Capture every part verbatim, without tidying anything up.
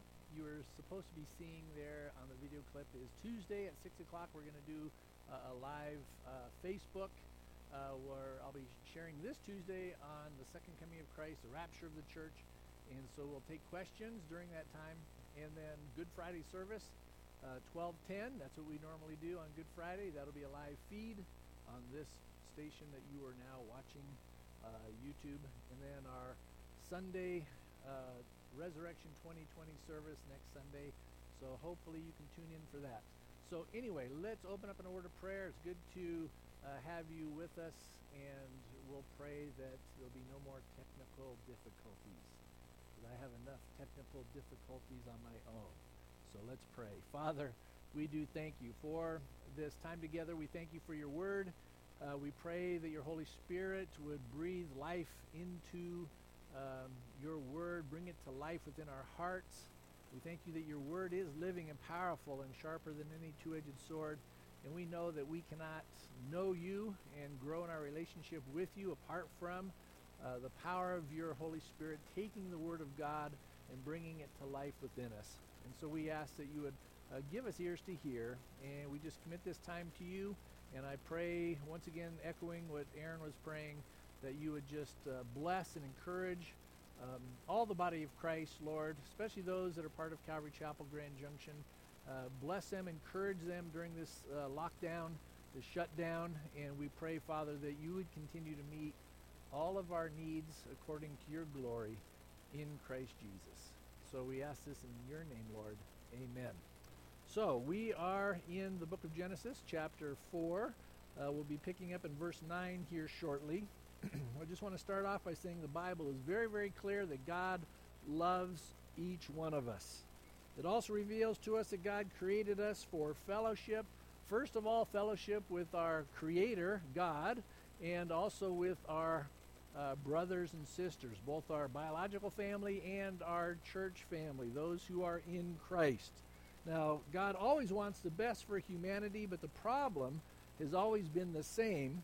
what you were supposed to be seeing there on the video clip is Tuesday at six o'clock. We're going to do uh, a live uh, Facebook uh, where I'll be sharing this Tuesday on the second coming of Christ, the rapture of the church. And so we'll take questions during that time. And then Good Friday service, uh, twelve ten. That's what we normally do on Good Friday. That'll be a live feed on this station that you are now watching, uh, YouTube. And then our Sunday uh, Resurrection twenty twenty service next Sunday. So hopefully you can tune in for that. So anyway, let's open up an word of prayer. It's good to uh, have you with us, and we'll pray that there'll be no more technical difficulties. I have enough technical difficulties on my own. So let's pray. Father, we do thank you for this time together. We thank you for your word. Uh, we pray that your Holy Spirit would breathe life into um, your word, bring it to life within our hearts. We thank you that your word is living and powerful and sharper than any two-edged sword. And we know that we cannot know you and grow in our relationship with you apart from Uh, the power of your Holy Spirit taking the Word of God and bringing it to life within us. And so we ask that you would uh, give us ears to hear, and we just commit this time to you. And I pray, once again, echoing what Aaron was praying, that you would just uh, bless and encourage um, all the body of Christ, Lord, especially those that are part of Calvary Chapel Grand Junction. Uh, bless them, encourage them during this uh, lockdown, this shutdown, and we pray, Father, that you would continue to meet all of our needs according to your glory in Christ Jesus. So we ask this in your name, Lord. Amen. So we are in the book of Genesis, chapter four. Uh, we'll be picking up in verse nine here shortly. I just want to start off by saying the Bible is very, very clear that God loves each one of us. It also reveals to us that God created us for fellowship. First of all, fellowship with our Creator, God, and also with our Uh, brothers and sisters, both our biological family and our church family, those who are in Christ. Now, God always wants the best for humanity, but the problem has always been the same.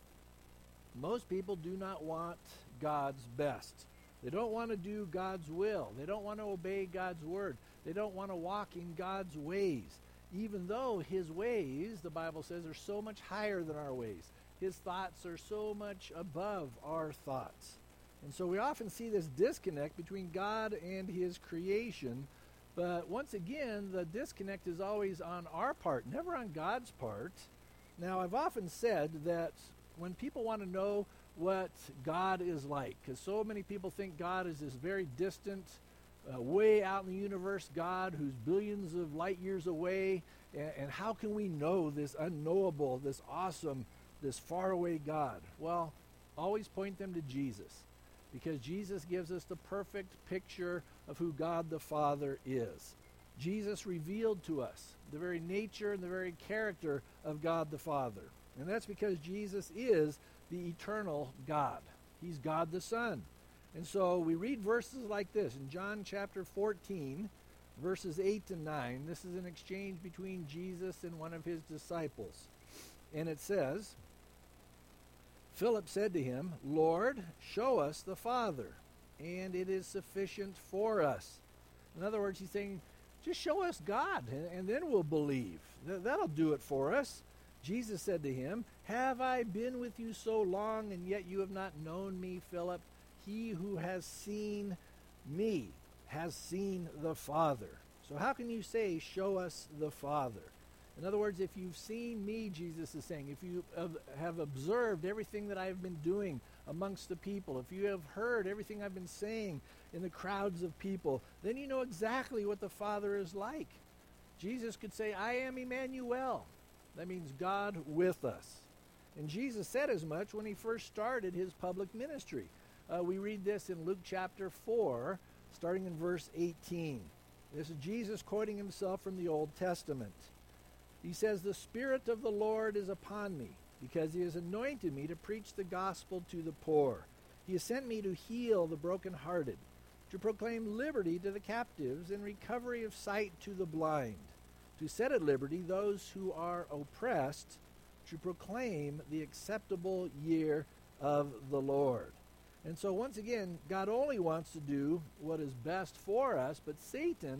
Most people do not want God's best. They don't want to do God's will. They don't want to obey God's word. They don't want to walk in God's ways, even though his ways, the Bible says, are so much higher than our ways. His thoughts are so much above our thoughts. And so we often see this disconnect between God and his creation. But once again, the disconnect is always on our part, never on God's part. Now, I've often said that when people want to know what God is like, because so many people think God is this very distant, uh, way out in the universe God who's billions of light years away, and, and how can we know this unknowable, this awesome, this faraway God? Well, always point them to Jesus, because Jesus gives us the perfect picture of who God the Father is. Jesus revealed to us the very nature and the very character of God the Father. And that's because Jesus is the eternal God. He's God the Son. And so we read verses like this in John chapter fourteen, verses eight to nine. This is an exchange between Jesus and one of his disciples. And it says, Philip said to him, Lord, show us the Father, and it is sufficient for us. In other words, he's saying, just show us God, and then we'll believe. That'll do it for us. Jesus said to him, have I been with you so long, and yet you have not known me, Philip? He who has seen me has seen the Father. So how can you say, show us the Father? In other words, if you've seen me, Jesus is saying, if you have observed everything that I've been doing amongst the people, if you have heard everything I've been saying in the crowds of people, then you know exactly what the Father is like. Jesus could say, I am Emmanuel. That means God with us. And Jesus said as much when he first started his public ministry. Uh, we read this in Luke chapter four, starting in verse eighteen. This is Jesus quoting himself from the Old Testament. He says, the Spirit of the Lord is upon me, because he has anointed me to preach the gospel to the poor. He has sent me to heal the brokenhearted, to proclaim liberty to the captives and recovery of sight to the blind, to set at liberty those who are oppressed, to proclaim the acceptable year of the Lord. And so once again, God only wants to do what is best for us, but Satan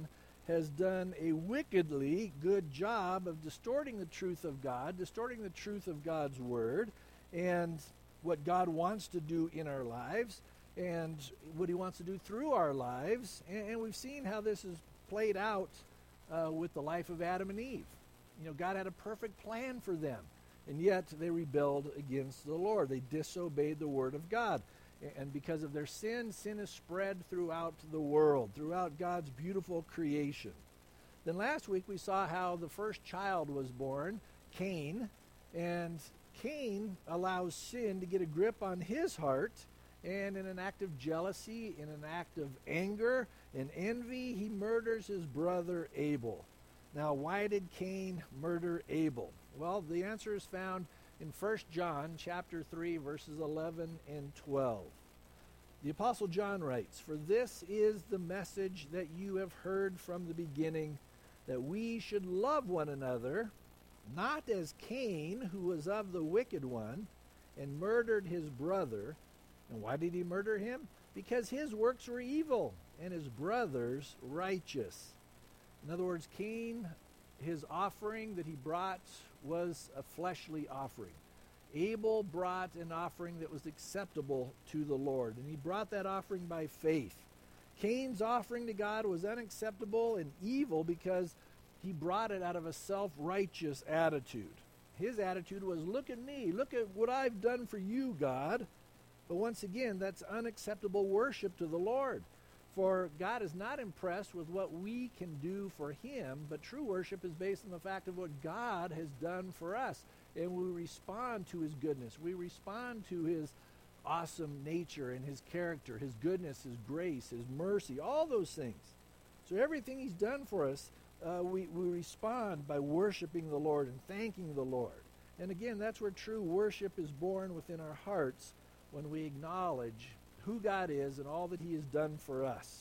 has done a wickedly good job of distorting the truth of God, distorting the truth of God's Word, and what God wants to do in our lives, and what he wants to do through our lives. And, and we've seen how this is played out uh, with the life of Adam and Eve. You know, God had a perfect plan for them, and yet they rebelled against the Lord. They disobeyed the Word of God. And because of their sin, sin is spread throughout the world, throughout God's beautiful creation. Then last week we saw how the first child was born, Cain, and Cain allows sin to get a grip on his heart, and in an act of jealousy, in an act of anger and envy, he murders his brother Abel. Now, why did Cain murder Abel? Well, the answer is found in First John chapter three, verses eleven and twelve. The Apostle John writes, "For this is the message that you have heard from the beginning, that we should love one another, not as Cain, who was of the wicked one, and murdered his brother." And why did he murder him? Because his works were evil, and his brother's righteous. In other words, Cain, his offering that he brought was a fleshly offering. Abel brought an offering that was acceptable to the Lord, and he brought that offering by faith. Cain's offering to God was unacceptable and evil because he brought it out of a self-righteous attitude. His attitude was, look at me, look at what I've done for you, God. But once again, that's unacceptable worship to the Lord. For God is not impressed with what we can do for him, but true worship is based on the fact of what God has done for us. And we respond to his goodness. We respond to his awesome nature and his character, his goodness, his grace, his mercy, all those things. So everything he's done for us, uh, we, we respond by worshiping the Lord and thanking the Lord. And again, that's where true worship is born within our hearts, when we acknowledge who God is and all that he has done for us.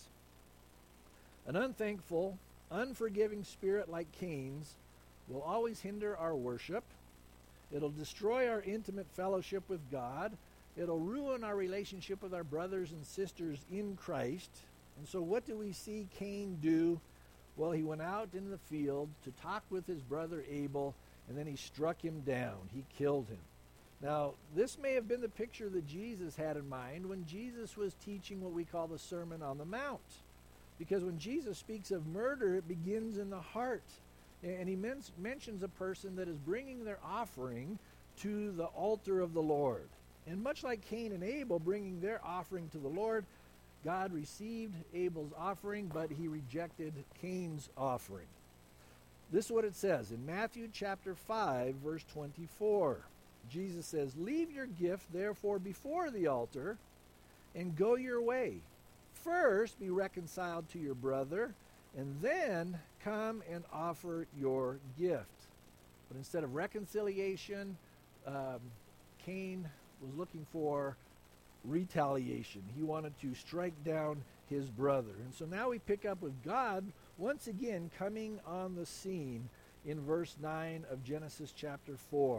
An unthankful, unforgiving spirit like Cain's will always hinder our worship. It'll destroy our intimate fellowship with God. It'll ruin our relationship with our brothers and sisters in Christ. And so what do we see Cain do? Well, he went out in the field to talk with his brother Abel, and then he struck him down. He killed him. Now, this may have been the picture that Jesus had in mind when Jesus was teaching what we call the Sermon on the Mount. Because when Jesus speaks of murder, it begins in the heart. And he men- mentions a person that is bringing their offering to the altar of the Lord. And much like Cain and Abel bringing their offering to the Lord, God received Abel's offering, but he rejected Cain's offering. This is what it says in Matthew chapter five, verse twenty-four. Jesus says, "Leave your gift, therefore, before the altar, and go your way. First be reconciled to your brother, and then come and offer your gift." But instead of reconciliation, um, Cain was looking for retaliation. He wanted to strike down his brother. And so now we pick up with God once again coming on the scene in verse nine of Genesis chapter four.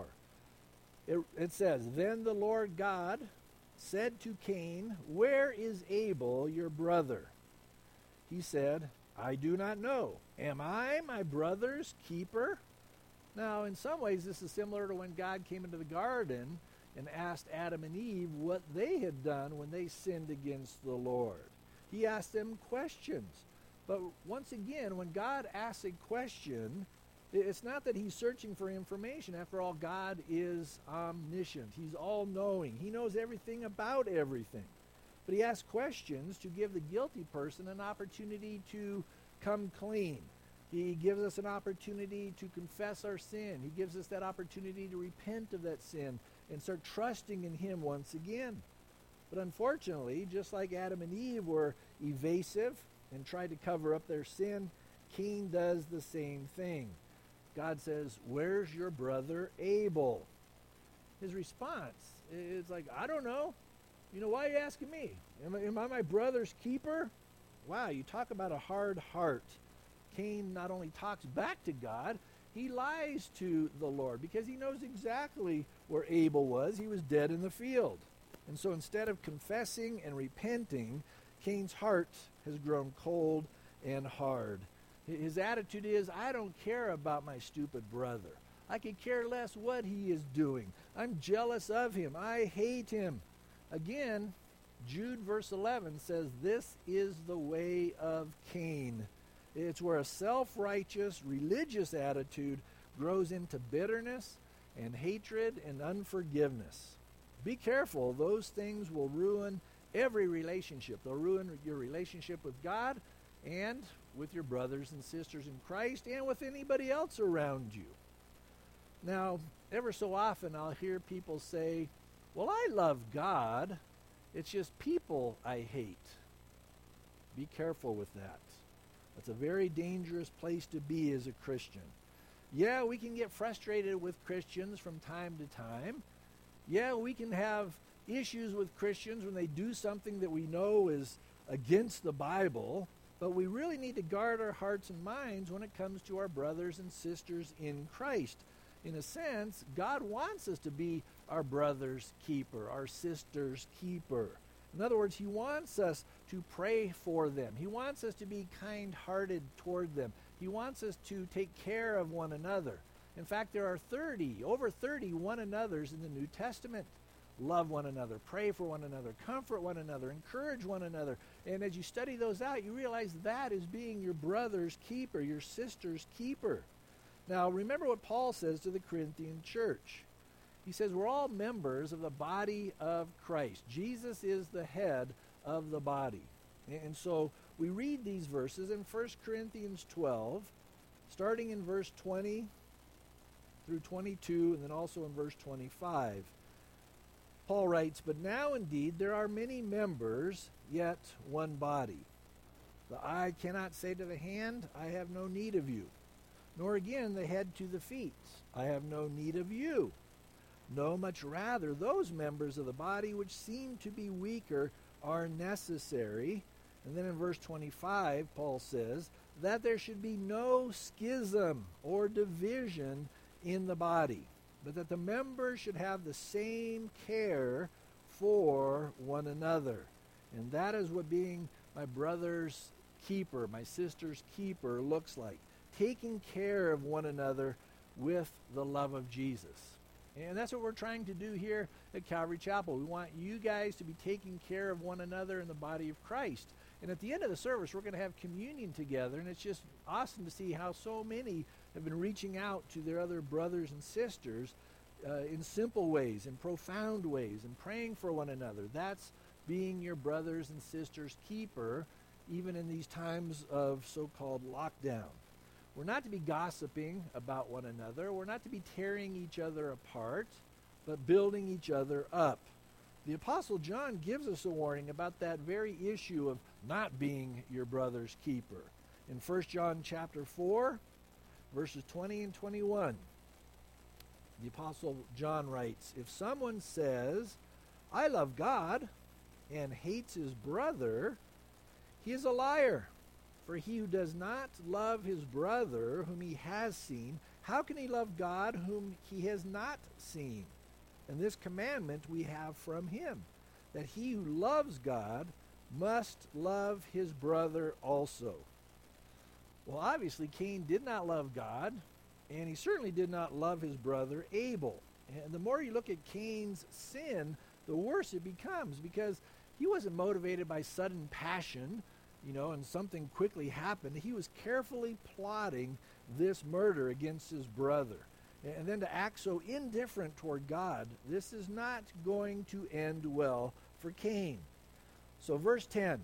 It, it says, "Then the Lord God said to Cain, 'Where is Abel, your brother?' He said, 'I do not know. Am I my brother's keeper?'" Now, in some ways, this is similar to when God came into the garden and asked Adam and Eve what they had done when they sinned against the Lord. He asked them questions. But once again, when God asks a question, it's not that he's searching for information. After all, God is omniscient. He's all-knowing. He knows everything about everything. But he asks questions to give the guilty person an opportunity to come clean. He gives us an opportunity to confess our sin. He gives us that opportunity to repent of that sin and start trusting in him once again. But unfortunately, just like Adam and Eve were evasive and tried to cover up their sin, Cain does the same thing. God says, "Where's your brother Abel?" His response is like, "I don't know. You know, why are you asking me? Am I, am I my brother's keeper?" Wow, you talk about a hard heart. Cain not only talks back to God, he lies to the Lord because he knows exactly where Abel was. He was dead in the field. And so instead of confessing and repenting, Cain's heart has grown cold and hard. His attitude is, I don't care about my stupid brother. I could care less what he is doing. I'm jealous of him. I hate him. Again, Jude verse eleven says, this is the way of Cain. It's where a self-righteous, religious attitude grows into bitterness and hatred and unforgiveness. Be careful. Those things will ruin every relationship. They'll ruin your relationship with God and with your brothers and sisters in Christ and with anybody else around you. Now, ever so often I'll hear people say, well, I love God. It's just people I hate. Be careful with that. That's a very dangerous place to be as a Christian. Yeah, we can get frustrated with Christians from time to time. Yeah, we can have issues with Christians when they do something that we know is against the Bible, but we really need to guard our hearts and minds when it comes to our brothers and sisters in Christ. In a sense, God wants us to be our brother's keeper, our sister's keeper. In other words, he wants us to pray for them. He wants us to be kind-hearted toward them. He wants us to take care of one another. In fact, there are thirty, over thirty one another's in the New Testament. Love one another, pray for one another, comfort one another, encourage one another. And as you study those out, you realize that is being your brother's keeper, your sister's keeper. Now, remember what Paul says to the Corinthian church. He says, we're all members of the body of Christ. Jesus is the head of the body. And so we read these verses in First Corinthians twelve, starting in verse twenty through twenty-two, and then also in verse twenty-five. Paul writes, but now indeed there are many members, yet one body. The eye cannot say to the hand, I have no need of you. Nor again the head to the feet, I have no need of you. No, much rather, those members of the body which seem to be weaker are necessary. And then in verse twenty-five, Paul says, that there should be no schism or division in the body, but that the members should have the same care for one another. And that is what being my brother's keeper, my sister's keeper looks like. Taking care of one another with the love of Jesus. And that's what we're trying to do here at Calvary Chapel. We want you guys to be taking care of one another in the body of Christ. And at the end of the service, we're going to have communion together, and it's just awesome to see how so many have been reaching out to their other brothers and sisters uh, in simple ways, in profound ways, and praying for one another. That's being your brothers and sisters' keeper, even in these times of so-called lockdown. We're not to be gossiping about one another. We're not to be tearing each other apart, but building each other up. The Apostle John gives us a warning about that very issue of not being your brother's keeper. In First John chapter four, verses twenty and twenty-one, the Apostle John writes, if someone says, I love God, and hates his brother, he is a liar. For he who does not love his brother whom he has seen, how can he love God whom he has not seen? And this commandment we have from him, that he who loves God must love his brother also. Well, obviously, Cain did not love God, and he certainly did not love his brother Abel. And the more you look at Cain's sin, the worse it becomes, because he wasn't motivated by sudden passion, you know, and something quickly happened. He was carefully plotting this murder against his brother. And then to act so indifferent toward God, this is not going to end well for Cain. So verse ten,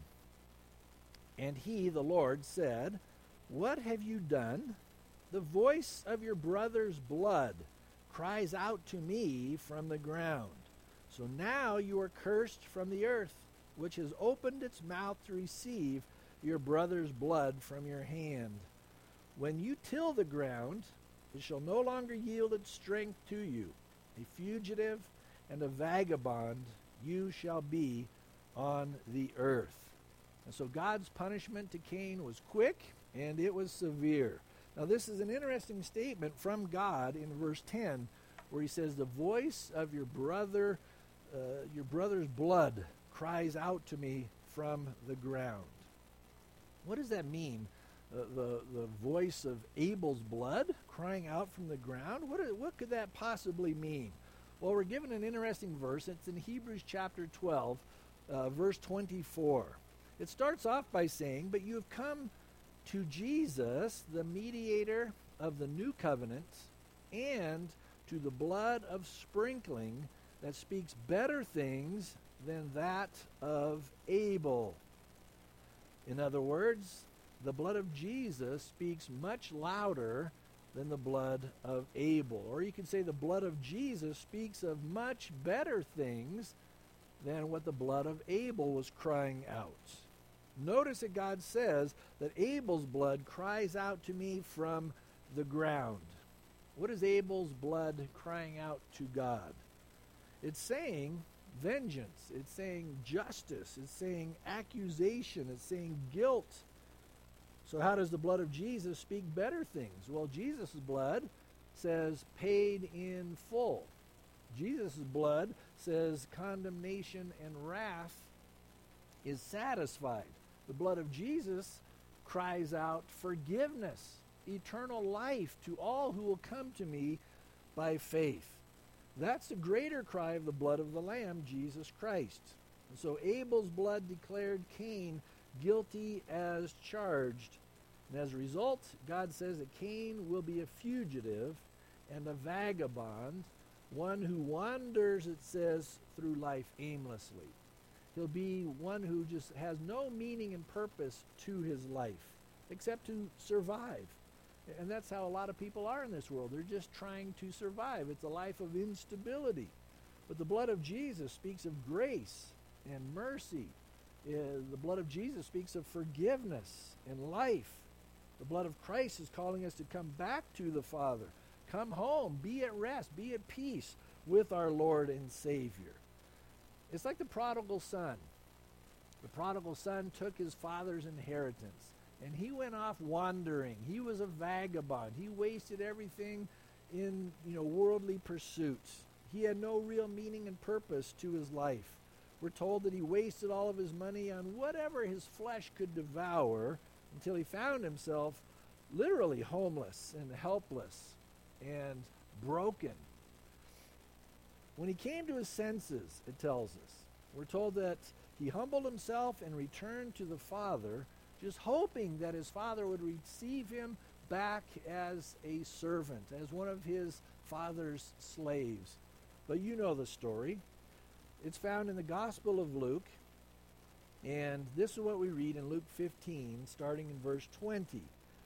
and he, the Lord, said, what have you done? The voice of your brother's blood cries out to me from the ground. So now you are cursed from the earth, which has opened its mouth to receive your brother's blood from your hand. When you till the ground, it shall no longer yield its strength to you. A fugitive and a vagabond you shall be on the earth. And so God's punishment to Cain was quick and it was severe. Now this is an interesting statement from God in verse ten, where he says, the voice of your brother, uh, your brother's blood cries out to me from the ground. What does that mean, uh, the, the voice of Abel's blood crying out from the ground? What, what could that possibly mean? Well, we're given an interesting verse. It's in Hebrews chapter twelve, uh, verse twenty-four. It starts off by saying, "But you have come to Jesus, the mediator of the new covenant, and to the blood of sprinkling that speaks better things than that of Abel." In other words, the blood of Jesus speaks much louder than the blood of Abel. Or you can say the blood of Jesus speaks of much better things than what the blood of Abel was crying out. Notice that God says that Abel's blood cries out to me from the ground. What is Abel's blood crying out to God? It's saying vengeance. It's saying justice. It's saying accusation. It's saying guilt. So how does the blood of Jesus speak better things? Well, Jesus' blood says paid in full. Jesus' blood says condemnation and wrath is satisfied. The blood of Jesus cries out forgiveness, eternal life to all who will come to me by faith. That's the greater cry of the blood of the Lamb, Jesus Christ. And so Abel's blood declared Cain guilty as charged. And as a result, God says that Cain will be a fugitive and a vagabond, one who wanders, it says, through life aimlessly. He'll be one who just has no meaning and purpose to his life, except to survive. And that's how a lot of people are in this world. They're just trying to survive. It's a life of instability. But the blood of Jesus speaks of grace and mercy. Uh, the blood of Jesus speaks of forgiveness and life. The blood of Christ is calling us to come back to the Father. Come home. Be at rest. Be at peace with our Lord and Savior. It's like the prodigal son. The prodigal son took his father's inheritance, and he went off wandering. He was a vagabond. He wasted everything in, you know, worldly pursuits. He had no real meaning and purpose to his life. We're told that he wasted all of his money on whatever his flesh could devour until he found himself literally homeless and helpless and broken. When he came to his senses, it tells us, we're told that he humbled himself and returned to the Father, just hoping that his Father would receive him back as a servant, as one of his Father's slaves. But you know the story. It's found in the Gospel of Luke, and this is what we read in Luke fifteen, starting in verse twenty.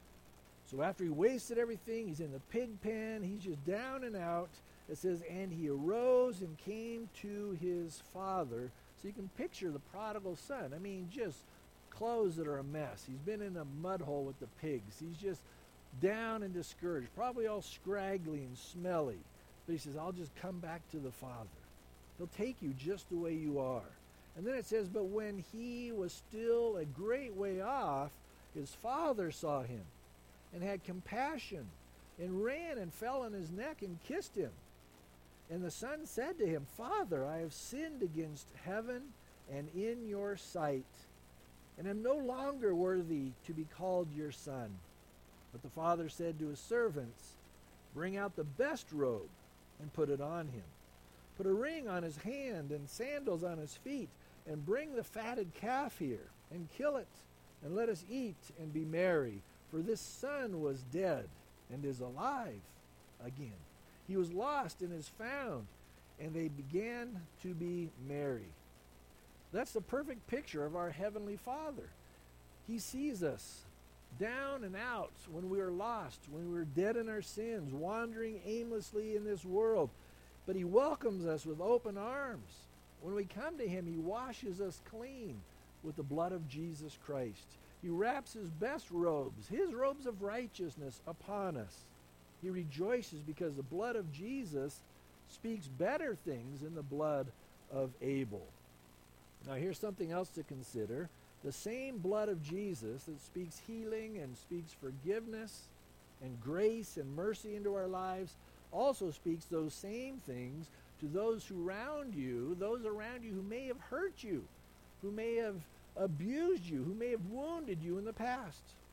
So after he wasted everything, he's in the pig pen, he's just down and out. It says, and he arose and came to his father. So you can picture the prodigal son. I mean, just clothes that are a mess. He's been in a mud hole with the pigs. He's just down and discouraged, probably all scraggly and smelly. But he says, I'll just come back to the Father. He'll take you just the way you are. And then it says, but when he was still a great way off, his father saw him and had compassion and ran and fell on his neck and kissed him. And the son said to him, Father, I have sinned against heaven and in your sight, and am no longer worthy to be called your son. But the father said to his servants, bring out the best robe and put it on him. Put a ring on his hand and sandals on his feet, and bring the fatted calf here, and kill it, and let us eat and be merry. For this son was dead and is alive again. He was lost and is found, and they began to be merry. That's the perfect picture of our Heavenly Father. He sees us down and out when we are lost, when we are dead in our sins, wandering aimlessly in this world. But he welcomes us with open arms. When we come to him, he washes us clean with the blood of Jesus Christ. He wraps his best robes, his robes of righteousness, upon us. He rejoices because the blood of Jesus speaks better things than the blood of Abel. Now here's something else to consider. The same blood of Jesus that speaks healing and speaks forgiveness and grace and mercy into our lives also speaks those same things to those who around you, those around you who may have hurt you, who may have abused you, who may have wounded you in the past.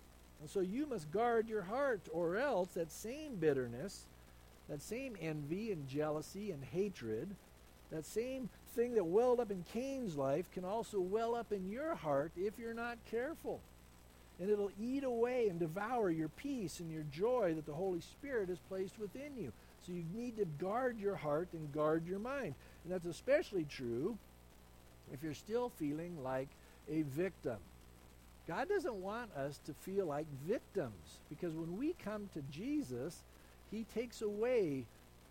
And so you must guard your heart, or else that same bitterness, that same envy and jealousy and hatred, that same thing that welled up in Cain's life can also well up in your heart if you're not careful. And it'll eat away and devour your peace and your joy that the Holy Spirit has placed within you. So you need to guard your heart and guard your mind. And that's especially true if you're still feeling like a victim. God doesn't want us to feel like victims, because when we come to Jesus, he takes away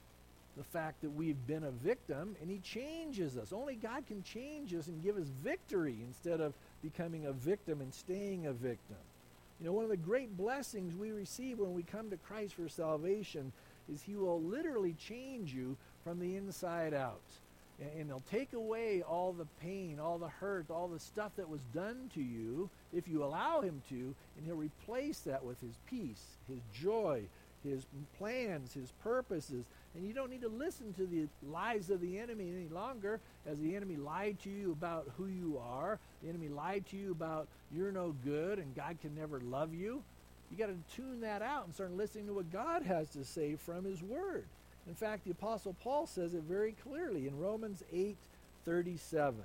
the fact that we've been a victim, and he changes us. Only God can change us and give us victory instead of becoming a victim and staying a victim. You know, one of the great blessings we receive when we come to Christ for salvation is he will literally change you from the inside out. And, and he'll take away all the pain, all the hurt, all the stuff that was done to you if you allow him to, and he'll replace that with his peace, his joy, his plans, his purposes. And you don't need to listen to the lies of the enemy any longer, as the enemy lied to you about who you are. The enemy lied to you about you're no good and God can never love you. You got to tune that out and start listening to what God has to say from his word. In fact, the Apostle Paul says it very clearly in Romans eight thirty-seven.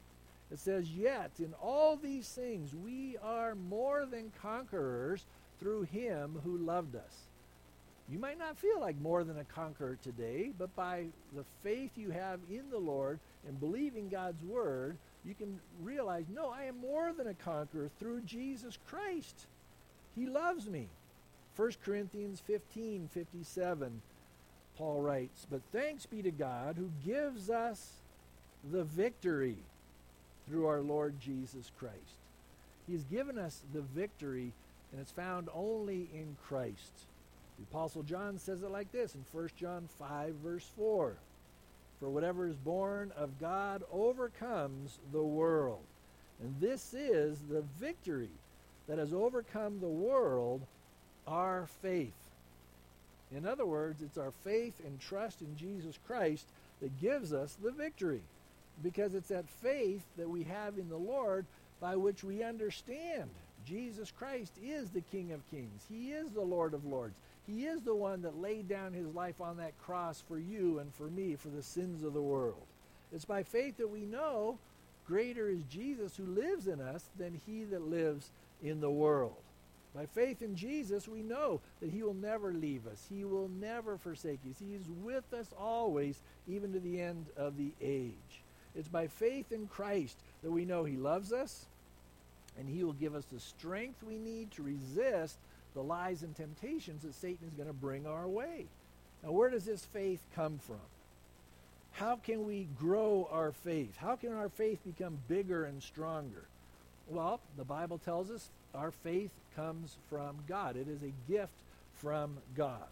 It says, "Yet in all these things we are more than conquerors through him who loved us." You might not feel like more than a conqueror today, but by the faith you have in the Lord and believing God's word, you can realize, no, I am more than a conqueror through Jesus Christ. He loves me. First Corinthians fifteen fifty-seven, Paul writes, "But thanks be to God who gives us the victory through our Lord Jesus Christ." He's given us the victory, and it's found only in Christ. The Apostle John says it like this in First John five, verse four. "For whatever is born of God overcomes the world. And this is the victory that has overcome the world, our faith." In other words, it's our faith and trust in Jesus Christ that gives us the victory. Because it's that faith that we have in the Lord by which we understand Jesus Christ is the King of Kings. He is the Lord of Lords. He is the one that laid down his life on that cross for you and for me, for the sins of the world. It's by faith that we know greater is Jesus who lives in us than he that lives in the world. By faith in Jesus, we know that he will never leave us. He will never forsake us. He is with us always, even to the end of the age. It's by faith in Christ that we know he loves us, and he will give us the strength we need to resist the lies and temptations that Satan is going to bring our way. Now, where does this faith come from? How can we grow our faith? How can our faith become bigger and stronger? Well, the Bible tells us our faith comes from God. It is a gift from God.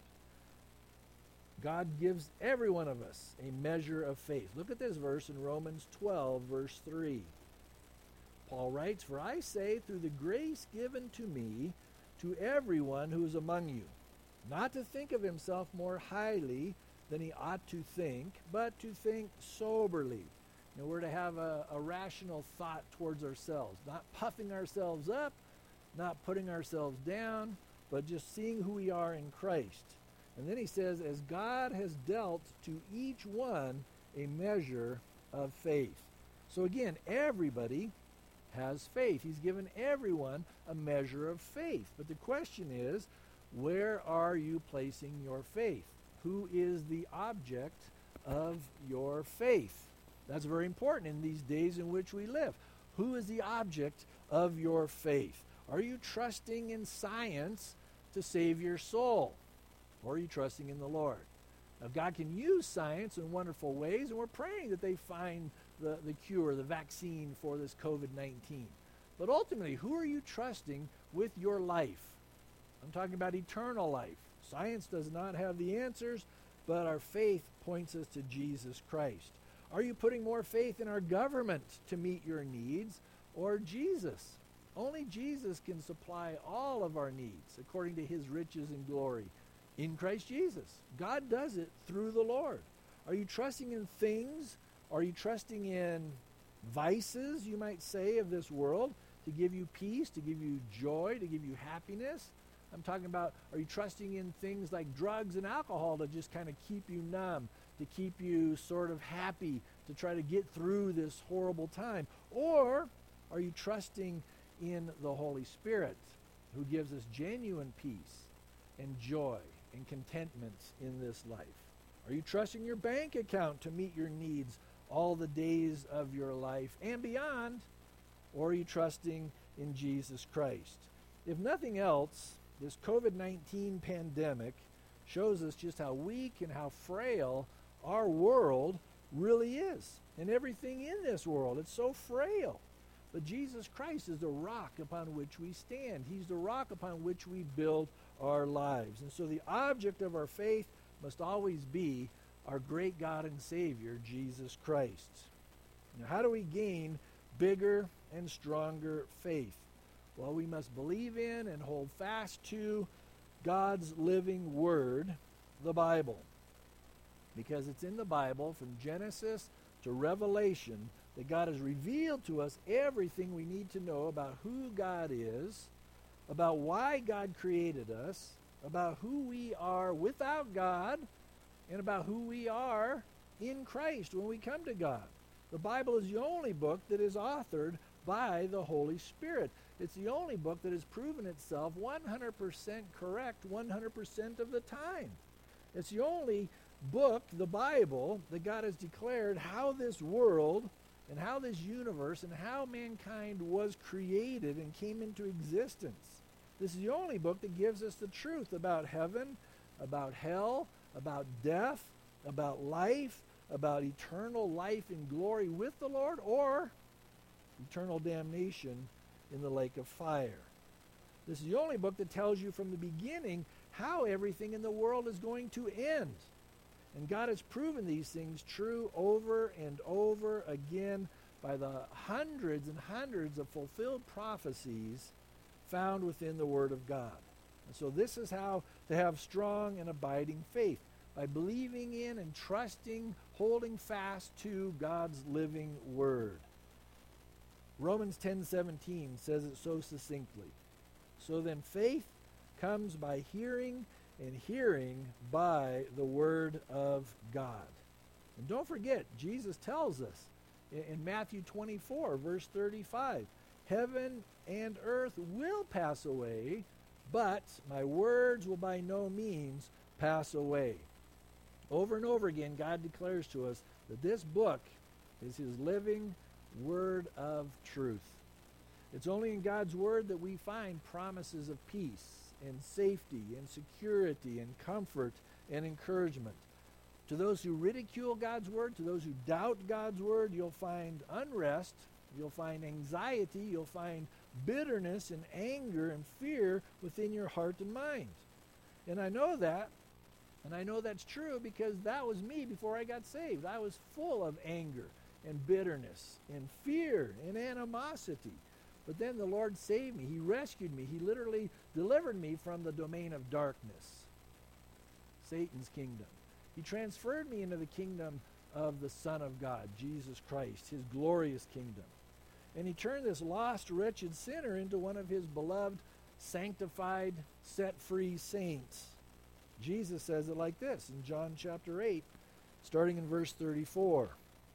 God gives every one of us a measure of faith. Look at this verse in Romans twelve, verse three. Paul writes, "For I say, through the grace given to me, to everyone who is among you, not to think of himself more highly than he ought to think, but to think soberly." You know, we're to have a, a rational thought towards ourselves, not puffing ourselves up, not putting ourselves down, but just seeing who we are in Christ. And then he says, "As God has dealt to each one a measure of faith." So again, everybody has faith. He's given everyone a measure of faith. But the question is, where are you placing your faith? Who is the object of your faith? That's very important in these days in which we live. Who is the object of your faith? Are you trusting in science to save your soul? Or are you trusting in the Lord? Now, God can use science in wonderful ways, and we're praying that they find the, the cure, the vaccine for this covid nineteen. But ultimately, who are you trusting with your life? I'm talking about eternal life. Science does not have the answers, but our faith points us to Jesus Christ. Are you putting more faith in our government to meet your needs, or Jesus? Only Jesus can supply all of our needs according to his riches and glory in Christ Jesus. God does it through the Lord. Are you trusting in things? Are you trusting in vices, you might say, of this world? to give you peace, to give you joy, to give you happiness? I'm talking about, are you trusting in things like drugs and alcohol to just kind of keep you numb, to keep you sort of happy, to try to get through this horrible time? Or are you trusting in the Holy Spirit, who gives us genuine peace and joy and contentment in this life? Are you trusting your bank account to meet your needs all the days of your life and beyond? Or are you trusting in Jesus Christ? If nothing else, this covid nineteen pandemic shows us just how weak and how frail our world really is. And everything in this world, it's so frail. But Jesus Christ is the rock upon which we stand. He's the rock upon which we build our lives. And so the object of our faith must always be our great God and Savior, Jesus Christ. Now, how do we gain bigger and stronger faith? Well, we must believe in and hold fast to God's living Word, the Bible. Because it's in the Bible, from Genesis to Revelation, that God has revealed to us everything we need to know about who God is, about why God created us, about who we are without God, and about who we are in Christ when we come to God. The Bible is the only book that is authored by the Holy Spirit. It's the only book that has proven itself one hundred percent correct one hundred percent of the time. It's the only book, the Bible, that God has declared how this world and how this universe and how mankind was created and came into existence. This is the only book that gives us the truth about heaven, about hell, about death, about life, about eternal life in glory with the Lord, or eternal damnation in the lake of fire. This is the only book that tells you from the beginning how everything in the world is going to end. And God has proven these things true over and over again by the hundreds and hundreds of fulfilled prophecies found within the Word of God. And so this is how to have strong and abiding faith, by believing in and trusting, holding fast to God's living Word. Romans ten seventeen says it so succinctly. So then faith comes by hearing, and hearing by the Word of God. And don't forget, Jesus tells us in, in Matthew twenty-four, verse thirty-five, heaven and earth will pass away, but my words will by no means pass away. Over and over again, God declares to us that this book is His living Word of truth. It's only in God's Word that we find promises of peace and safety and security and comfort and encouragement. To those who ridicule God's Word, to those who doubt God's Word, you'll find unrest, you'll find anxiety, you'll find bitterness and anger and fear within your heart and mind. And I know that, and I know that's true because that was me before I got saved. I was full of anger and bitterness and fear and animosity. But then the Lord saved me. He rescued me. He literally delivered me from the domain of darkness, Satan's kingdom. He transferred me into the kingdom of the Son of God, Jesus Christ, His glorious kingdom. And He turned this lost, wretched sinner into one of His beloved, sanctified, set-free saints. Jesus says it like this in John chapter eight, starting in verse thirty-four.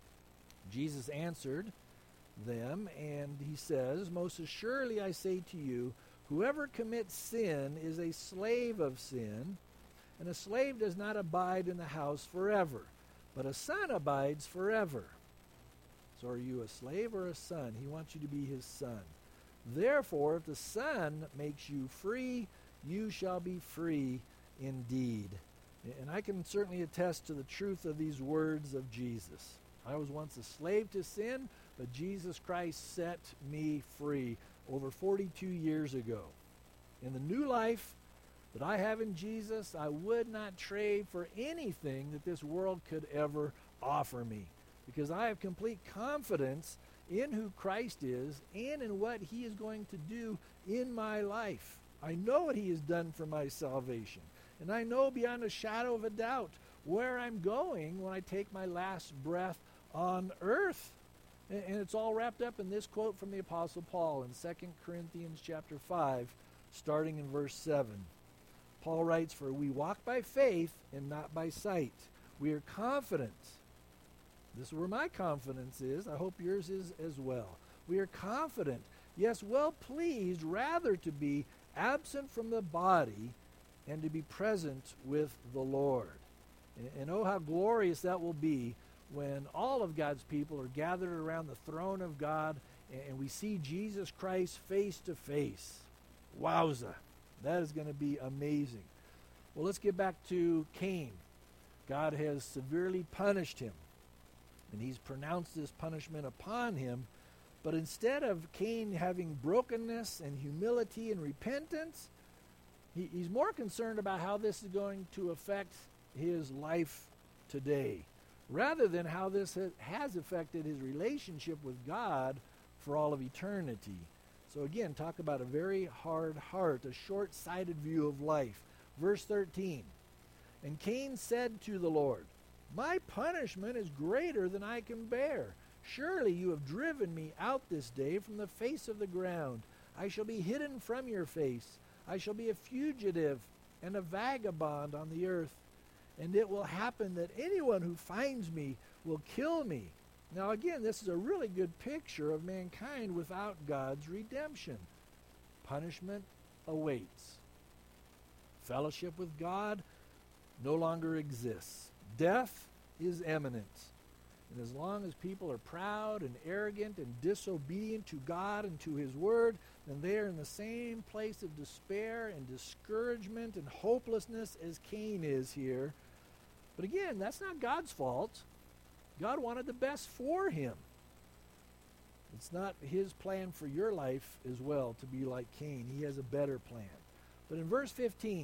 Jesus answered them, and He says, most assuredly I say to you, whoever commits sin is a slave of sin, and a slave does not abide in the house forever, but a son abides forever. So are you a slave or a son? He wants you to be His son. Therefore, if the Son makes you free, you shall be free indeed. And I can certainly attest to the truth of these words of Jesus. I was once a slave to sin, but Jesus Christ set me free over forty-two years ago. In the new life that I have in Jesus, I would not trade for anything that this world could ever offer me, because I have complete confidence in who Christ is and in what He is going to do in my life. I know what He has done for my salvation, and I know beyond a shadow of a doubt where I'm going when I take my last breath on earth. And, and it's all wrapped up in this quote from the Apostle Paul in Second Corinthians chapter five, starting in verse seven. Paul writes, "For we walk by faith and not by sight. We are confident." This is where my confidence is. I hope yours is as well. We are confident, yes, well pleased, rather to be absent from the body and to be present with the Lord. And, and oh, how glorious that will be when all of God's people are gathered around the throne of God and, and we see Jesus Christ face to face. Wowza. That is going to be amazing. Well, let's get back to Cain. God has severely punished him, and he's pronounced this punishment upon him. But instead of Cain having brokenness and humility and repentance, he, he's more concerned about how this is going to affect his life today, rather than how this ha- has affected his relationship with God for all of eternity. So again, talk about a very hard heart, a short-sighted view of life. Verse thirteen, "And Cain said to the Lord, 'My punishment is greater than I can bear. Surely you have driven me out this day from the face of the ground. I shall be hidden from your face. I shall be a fugitive and a vagabond on the earth. And it will happen that anyone who finds me will kill me.'" Now again, this is a really good picture of mankind without God's redemption. Punishment awaits. Fellowship with God no longer exists. Death is imminent. And as long as people are proud and arrogant and disobedient to God and to His Word, then they are in the same place of despair and discouragement and hopelessness as Cain is here. But again, that's not God's fault. God wanted the best for him. It's not His plan for your life as well to be like Cain. He has a better plan. But in verse fifteen,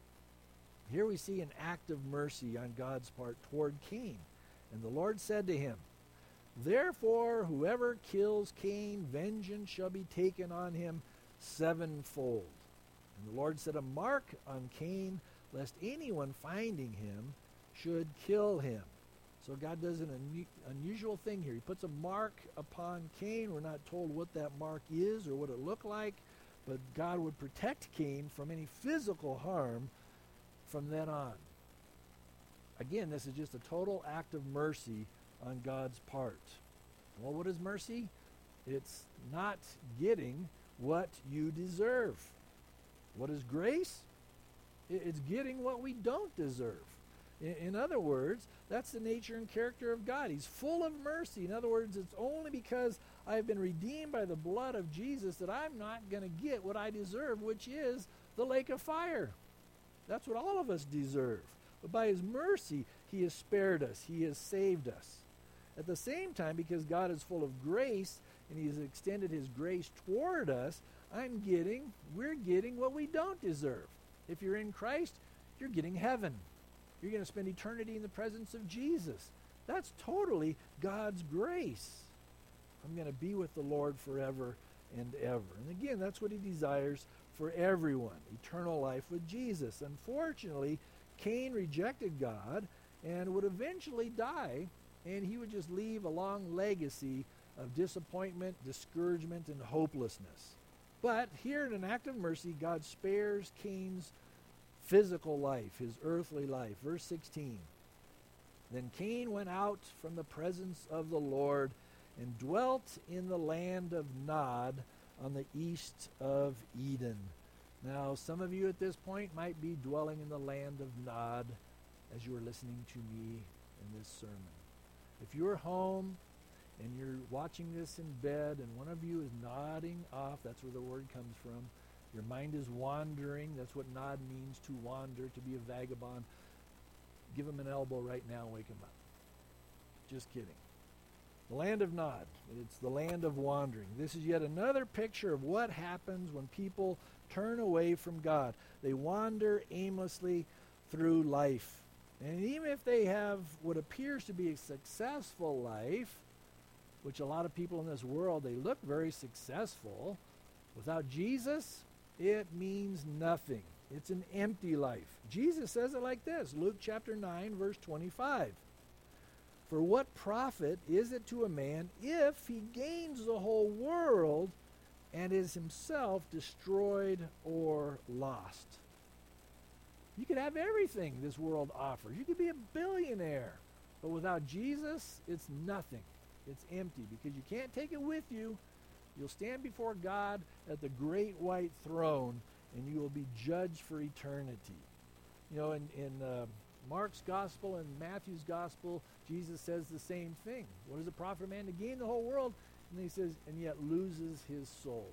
here we see an act of mercy on God's part toward Cain. "And the Lord said to him, 'Therefore whoever kills Cain, vengeance shall be taken on him sevenfold.' And the Lord set a mark on Cain, lest anyone finding him should kill him." So God does an unu- unusual thing here. He puts a mark upon Cain. We're not told what that mark is or what it looked like, but God would protect Cain from any physical harm from then on. Again, this is just a total act of mercy on God's part. Well, what is mercy? It's not getting what you deserve. What is grace? It's getting what we don't deserve. In other words, that's the nature and character of God. He's full of mercy. In other words, it's only because I've been redeemed by the blood of Jesus that I'm not going to get what I deserve, which is the lake of fire. That's what all of us deserve. But by His mercy, He has spared us. He has saved us. At the same time, because God is full of grace and He has extended His grace toward us, I'm getting, we're getting what we don't deserve. If you're in Christ, you're getting heaven. You're going to spend eternity in the presence of Jesus. That's totally God's grace. I'm going to be with the Lord forever and ever. And again, that's what He desires for everyone, eternal life with Jesus. Unfortunately, Cain rejected God and would eventually die, and he would just leave a long legacy of disappointment, discouragement, and hopelessness. But here in an act of mercy, God spares Cain's physical life, his earthly life. Verse sixteen, "Then Cain went out from the presence of the Lord and dwelt in the land of Nod on the east of Eden." Now, some of you at this point might be dwelling in the land of Nod as you are listening to me in this sermon. If you're home and you're watching this in bed and one of you is nodding off, that's where the word comes from. Your mind is wandering. That's what nod means, to wander, to be a vagabond. Give him an elbow right now and wake him up. Just kidding. The land of Nod. It's the land of wandering. This is yet another picture of what happens when people turn away from God. They wander aimlessly through life. And even if they have what appears to be a successful life, which a lot of people in this world, they look very successful, without Jesus, it means nothing. It's an empty life. Jesus says it like this, Luke chapter nine, verse twenty-five. For what profit is it to a man if he gains the whole world and is himself destroyed or lost? You could have everything this world offers. You could be a billionaire. But without Jesus, it's nothing. It's empty because you can't take it with you. You'll stand before God at the great white throne, and you will be judged for eternity. You know, in, in uh, Mark's gospel and Matthew's gospel, Jesus says the same thing. What does it profit a man to gain the whole world? And he says, and yet loses his soul.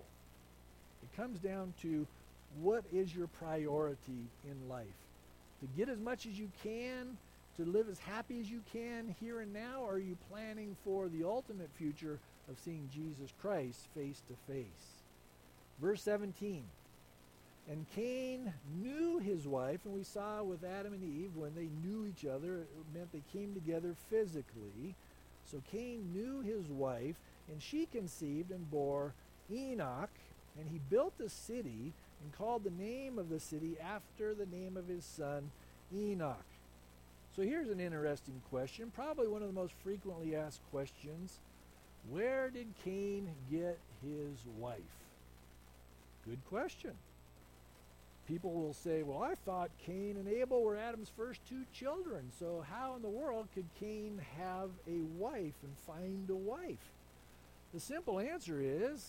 It comes down to, what is your priority in life? To get as much as you can, to live as happy as you can here and now, or are you planning for the ultimate future of seeing Jesus Christ face to face? Verse seventeen. And Cain knew his wife, and we saw with Adam and Eve, when they knew each other, it meant they came together physically. So Cain knew his wife, and she conceived and bore Enoch, and he built a city and called the name of the city after the name of his son Enoch. So here's an interesting question, probably one of the most frequently asked questions. Where did Cain get his wife? Good question. People will say, well, I thought Cain and Abel were Adam's first two children, so how in the world could Cain have a wife and find a wife? The simple answer is,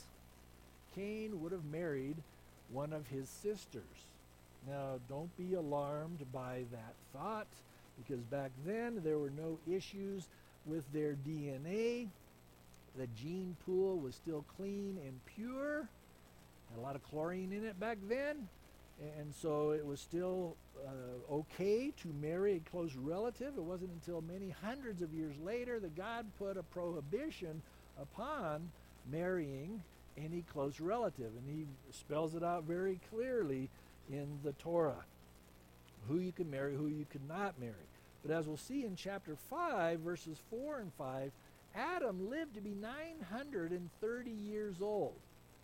Cain would have married one of his sisters. Now, don't be alarmed by that thought, because back then there were no issues with their D N A. The gene pool was still clean and pure. Had a lot of chlorine in it back then. And so it was still uh, okay to marry a close relative. It wasn't until many hundreds of years later that God put a prohibition upon marrying any close relative. And he spells it out very clearly in the Torah, who you can marry, who you could not marry. But as we'll see in chapter five, verses four and five, Adam lived to be nine hundred thirty years old.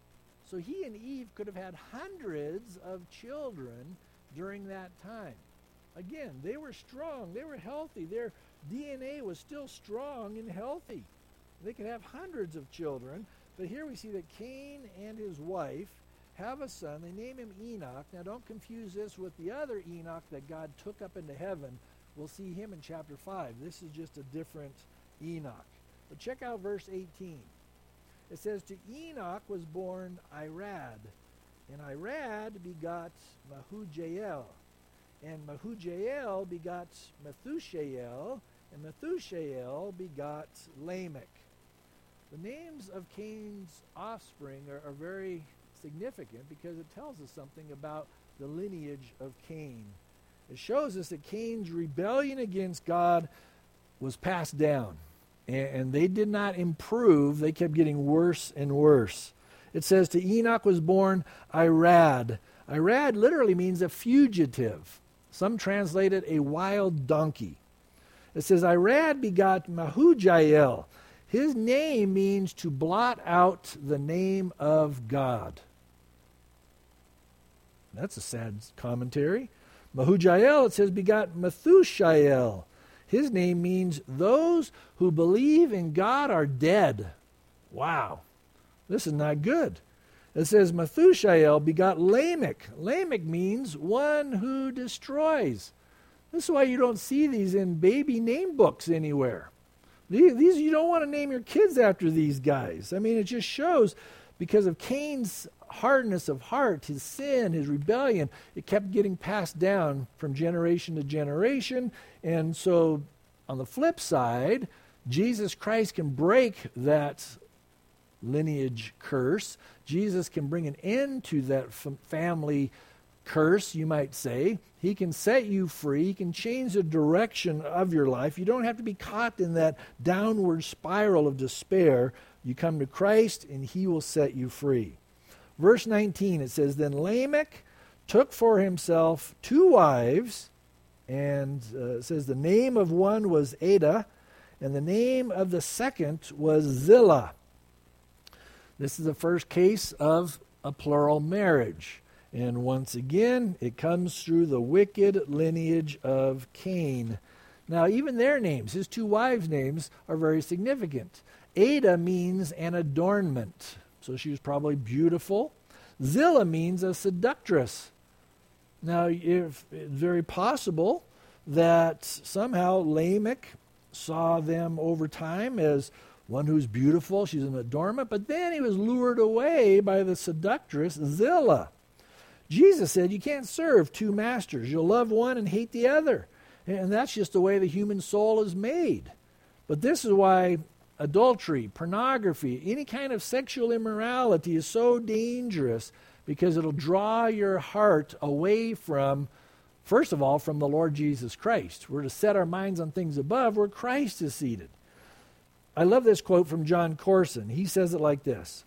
So he and Eve could have had hundreds of children during that time. Again, they were strong. They were healthy. Their D N A was still strong and healthy. They could have hundreds of children. But here we see that Cain and his wife have a son. They name him Enoch. Now don't confuse this with the other Enoch that God took up into heaven. We'll see him in chapter five. This is just a different Enoch. But check out verse eighteen. It says, to Enoch was born Irad, and Irad begot Mahujael, and Mahujael begot Methushael, and Methushael begot Lamech. The names of Cain's offspring are, are very significant because it tells us something about the lineage of Cain. It shows us that Cain's rebellion against God was passed down. And they did not improve. They kept getting worse and worse. It says, to Enoch was born Irad. Irad literally means a fugitive. Some translate it a wild donkey. It says, Irad begot Mahujael. His name means to blot out the name of God. That's a sad commentary. Mahujael, it says, begot Methushael. His name means those who believe in God are dead. Wow. This is not good. It says Methushael begot Lamech. Lamech means one who destroys. This is why you don't see these in baby name books anywhere. These, these you don't want to name your kids after these guys. I mean, it just shows because of Cain's hardness of heart, his sin, his rebellion, it kept getting passed down from generation to generation. And so on the flip side, Jesus Christ can break that lineage curse. Jesus can bring an end to that f- family curse, you might say. He can set you free. He can change the direction of your life. You don't have to be caught in that downward spiral of despair. You come to Christ and he will set you free. Verse nineteen, it says, then Lamech took for himself two wives, and uh, it says the name of one was Adah, and the name of the second was Zillah. This is the first case of a plural marriage. And once again, it comes through the wicked lineage of Cain. Now, even their names, his two wives' names, are very significant. Ada means an adornment, so she was probably beautiful. Zillah means a seductress. Now, if it's very possible that somehow Lamech saw them over time as one who's beautiful, she's an adornment, but then he was lured away by the seductress Zillah. Jesus said you can't serve two masters. You'll love one and hate the other. And that's just the way the human soul is made. But this is why adultery, pornography, any kind of sexual immorality is so dangerous, because it'll draw your heart away from, first of all, from the Lord Jesus Christ. We're to set our minds on things above where Christ is seated. I love this quote from John Corson. He says it like this.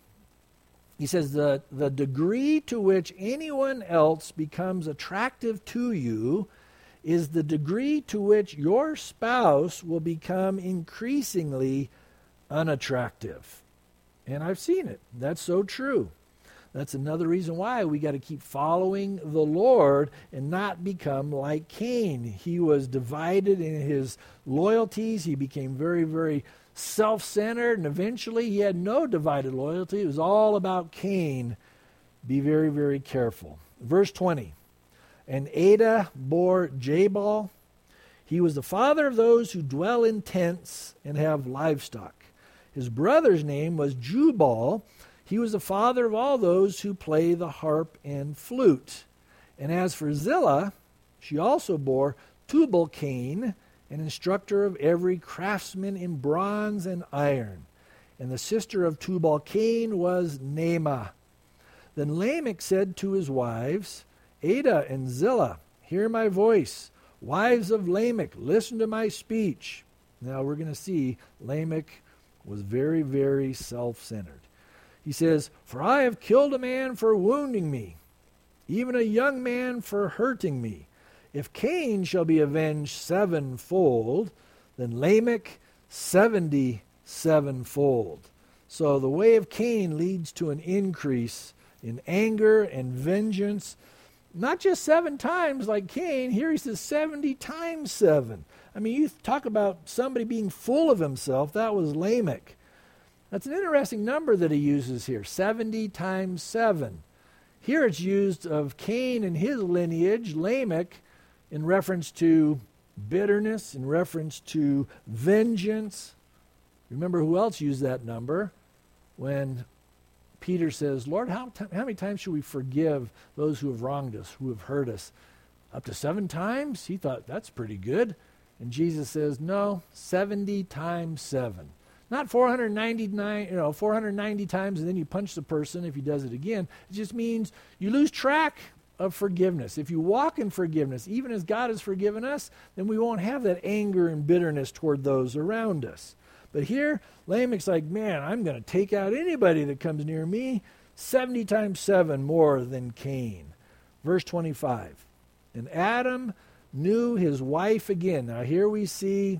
He says, the, the degree to which anyone else becomes attractive to you is the degree to which your spouse will become increasingly unattractive. And I've seen it. That's so true. That's another reason why we got to keep following the Lord and not become like Cain. He was divided in his loyalties. He became very, very self-centered, and eventually he had no divided loyalty. It was all about Cain. Be very, very careful. Verse twenty. And Ada bore Jabal. He was the father of those who dwell in tents and have livestock. His brother's name was Jubal. He was the father of all those who play the harp and flute. And as for Zillah, she also bore Tubal-Cain, an instructor of every craftsman in bronze and iron. And the sister of Tubal-Cain was Naamah. Then Lamech said to his wives, Ada and Zillah, hear my voice. Wives of Lamech, listen to my speech. Now we're going to see Lamech was very, very self-centered. He says, for I have killed a man for wounding me, even a young man for hurting me. If Cain shall be avenged sevenfold, then Lamech seventy sevenfold. So the way of Cain leads to an increase in anger and vengeance. Not just seven times like Cain. Here he says seventy times seven. I mean, you talk about somebody being full of himself. That was Lamech. That's an interesting number that he uses here, seventy times seven. Here it's used of Cain and his lineage, Lamech, in reference to bitterness, in reference to vengeance. Remember who else used that number? When Peter says, Lord, how, t- how many times should we forgive those who have wronged us, who have hurt us? Up to seven times? He thought, that's pretty good. And Jesus says, no, seventy times seven. Not four hundred ninety-nine, you know, four hundred ninety times and then you punch the person if he does it again. It just means you lose track of forgiveness. If you walk in forgiveness, even as God has forgiven us, then we won't have that anger and bitterness toward those around us. But here, Lamech's like, man, I'm going to take out anybody that comes near me. seventy times seven more than Cain. Verse twenty-five. And Adam knew his wife again. Now here we see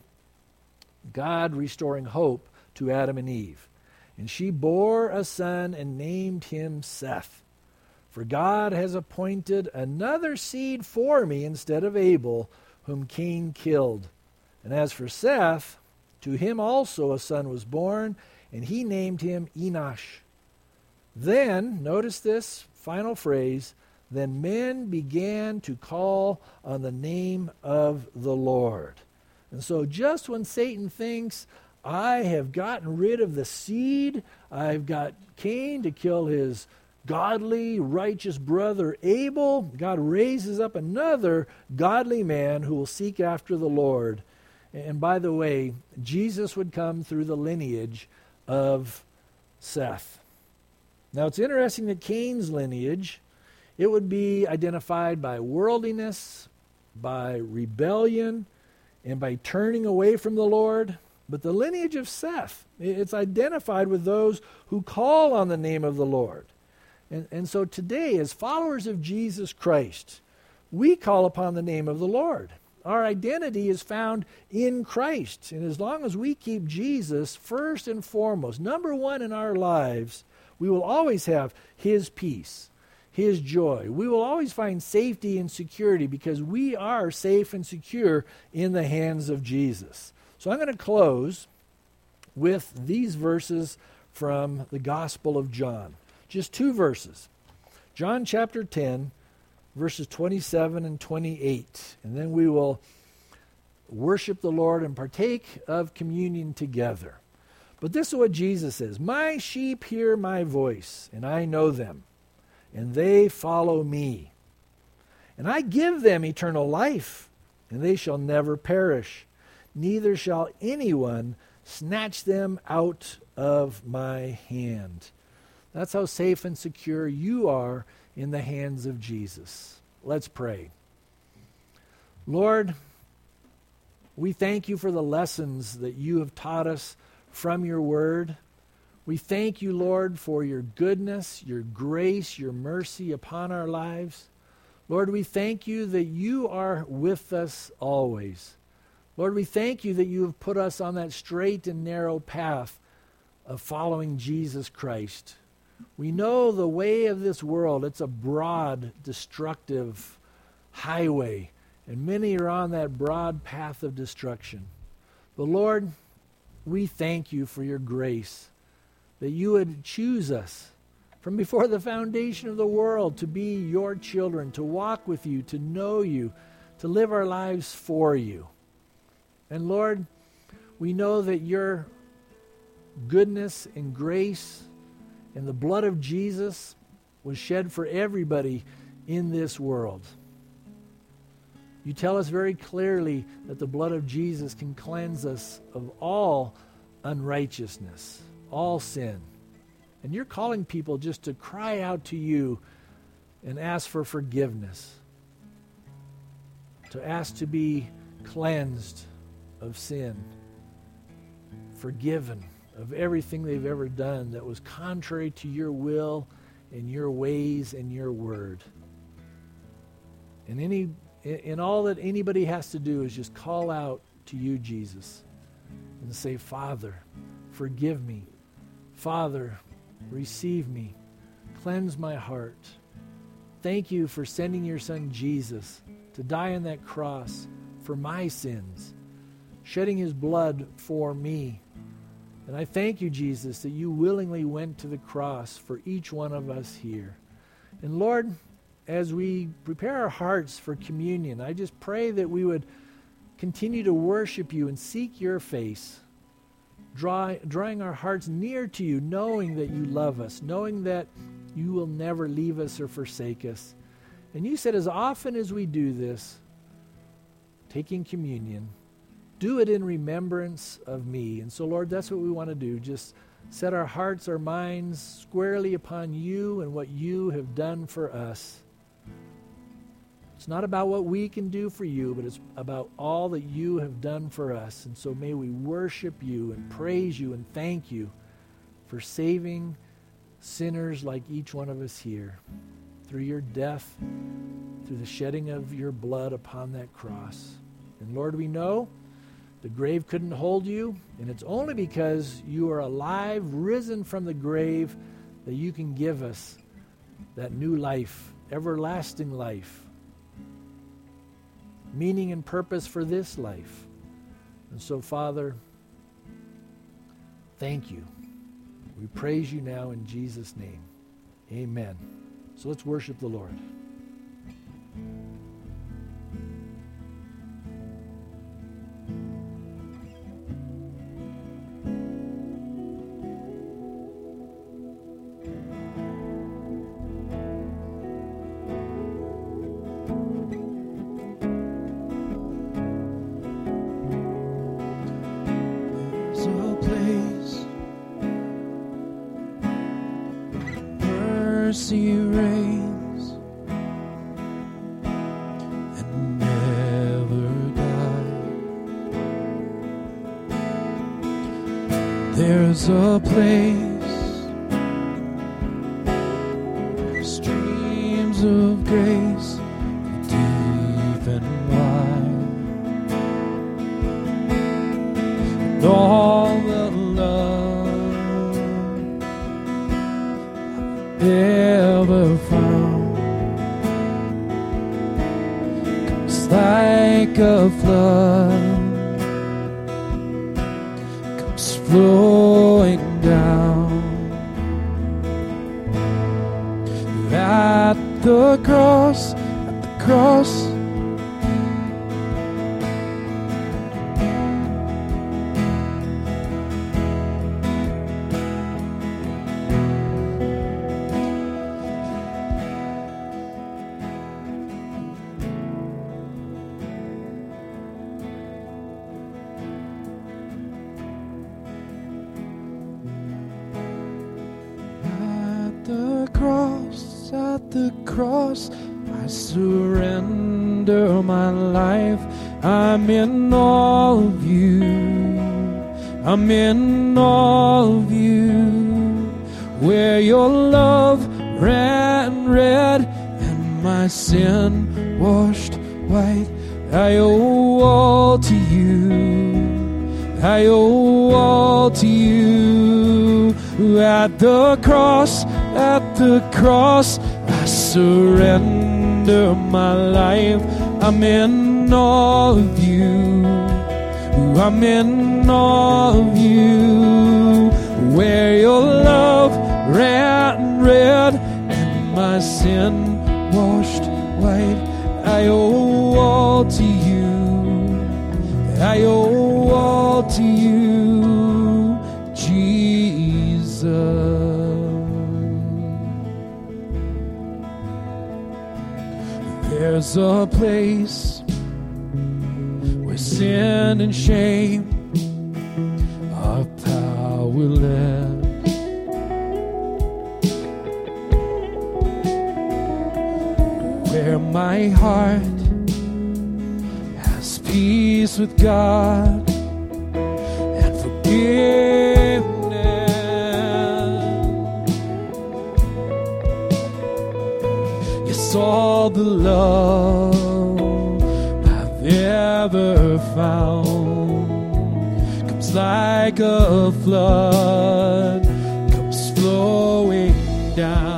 God restoring hope to Adam and Eve. And she bore a son and named him Seth. For God has appointed another seed for me instead of Abel, whom Cain killed. And as for Seth, to him also a son was born, and he named him Enosh. Then, notice this final phrase, then men began to call on the name of the Lord. And so just when Satan thinks, I have gotten rid of the seed, I've got Cain to kill his godly, righteous brother Abel, God raises up another godly man who will seek after the Lord. And by the way, Jesus would come through the lineage of Seth. Now it's interesting that Cain's lineage, it would be identified by worldliness, by rebellion, and by turning away from the Lord. But the lineage of Seth, it's identified with those who call on the name of the Lord. And, and so today, as followers of Jesus Christ, we call upon the name of the Lord. Our identity is found in Christ. And as long as we keep Jesus first and foremost, number one in our lives, we will always have his peace, His joy. We will always find safety and security because we are safe and secure in the hands of Jesus. So I'm going to close with these verses from the Gospel of John. Just two verses. John chapter ten, verses twenty-seven and twenty-eight. And then we will worship the Lord and partake of communion together. But this is what Jesus says, "My sheep hear my voice, and I know them, and they follow me. And I give them eternal life, and they shall never perish, neither shall anyone snatch them out of my hand." That's how safe and secure you are in the hands of Jesus. Let's pray. Lord, we thank you for the lessons that you have taught us from your word. We thank you, Lord, for your goodness, your grace, your mercy upon our lives. Lord, we thank you that you are with us always. Lord, we thank you that you have put us on that straight and narrow path of following Jesus Christ. We know the way of this world. It's a broad, destructive highway, and many are on that broad path of destruction. But Lord, we thank you for your grace, that you would choose us from before the foundation of the world to be your children, to walk with you, to know you, to live our lives for you. And Lord, we know that your goodness and grace and the blood of Jesus was shed for everybody in this world. You tell us very clearly that the blood of Jesus can cleanse us of all unrighteousness, all sin. And you're calling people just to cry out to you and ask for forgiveness, to ask to be cleansed of sin, forgiven of everything they've ever done that was contrary to your will and your ways and your word. And any and all that anybody has to do is just call out to you, Jesus, and say, "Father, forgive me. Father, receive me. Cleanse my heart. Thank you for sending your son Jesus to die on that cross for my sins, shedding his blood for me. And I thank you, Jesus, that you willingly went to the cross for each one of us here. And Lord, as we prepare our hearts for communion, I just pray that we would continue to worship you and seek your face, draw, drawing our hearts near to you, knowing that you love us, knowing that you will never leave us or forsake us. And you said as often as we do this, taking communion, do it in remembrance of me. And so, Lord, that's what we want to do. Just set our hearts, our minds squarely upon you and what you have done for us. It's not about what we can do for you, but it's about all that you have done for us. And so may we worship you and praise you and thank you for saving sinners like each one of us here through your death, through the shedding of your blood upon that cross. And Lord, we know the grave couldn't hold you, and it's only because you are alive, risen from the grave, that you can give us that new life, everlasting life, meaning and purpose for this life. And so, Father, thank you. We praise you now in Jesus' name. Amen. So let's worship the Lord. Mercy reigns and never dies. There's a place, streams of grace, deep and wide, and all the love ever found like a flood comes flowing down. At the cross, at the cross, cross, I surrender my life. I'm in all of you. I'm in all of you. Where your love ran red and my sin washed white. I owe all to you. I owe all to you. At the cross, at the cross, I surrender my life. I'm in all of you. I'm in all of you. Where your love ran red and my sin washed white. I owe all to you. I owe all to you, Jesus. There's a place where sin and shame are powerless. Where my heart has peace with God and forgiveness. Yes, all the love I've ever found comes like a flood, comes flowing down.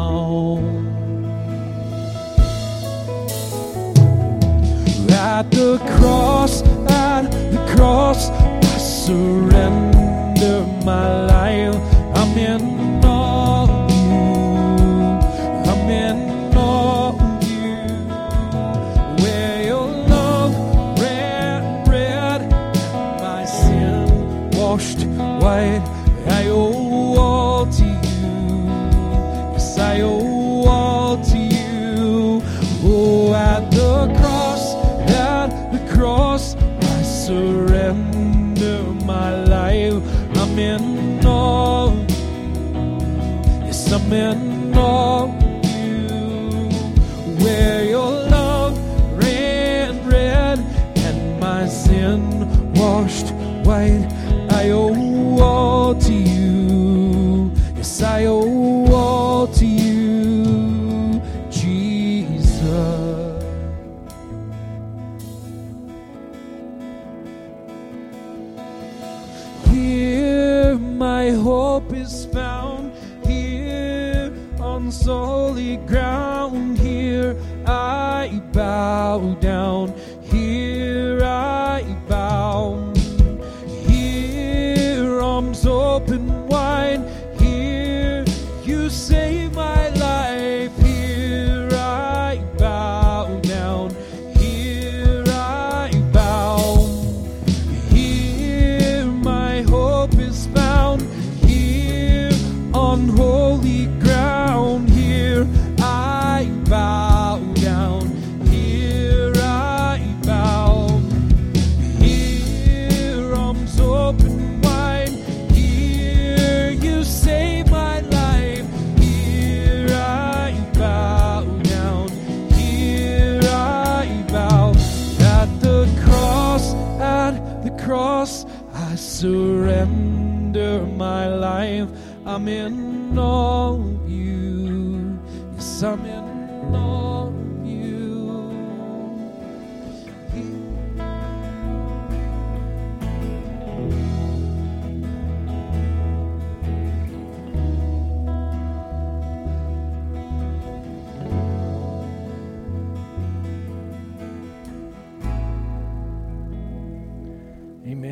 At the cross, at the cross, I surrender my life. I'm in all of you. I'm in all of you. Where your love ran red, my sin washed white. I owe all to you. Yes, I owe all to you. Oh, at the cross, at the cross, I surrender my life. I'm in all, yes, I'm in all you. Where your love ran red and my sin washed white. I owe all to you. Yes, I owe all to you, Jesus. Here my hope is found, here on solid ground. Here I bow down, here I bow. Here arms open wide, here you save my life. Here I bow down, here I bow. Here my hope is found, here on holy ground. Here I bow down, here I bow. Here arms open wide, here you save my life. Here I bow down, here I bow. At the cross, at the cross, I surrender my life. I'm in all of you. Yes, I'm in all of you.